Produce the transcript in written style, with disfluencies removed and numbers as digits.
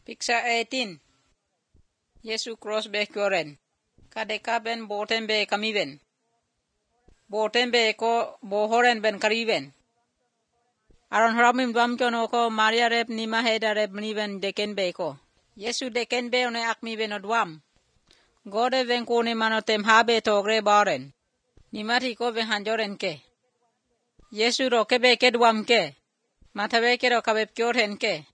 Picture 18. Yesu cross be kyoren. Kadeka ben boten be kamiben. Boten be ko bohoren ben kariben. Aron hramim dwam kyono ko Maria rep nima heda rep niven deken be ko. Yesu deken be one akmi ben odwam. Gode ven kone manotem habe togre baren. Nimati ko ven hanjoren ke. Yesu ro kebe kedwam ke. Matabe ke ro kabep kyoren ke.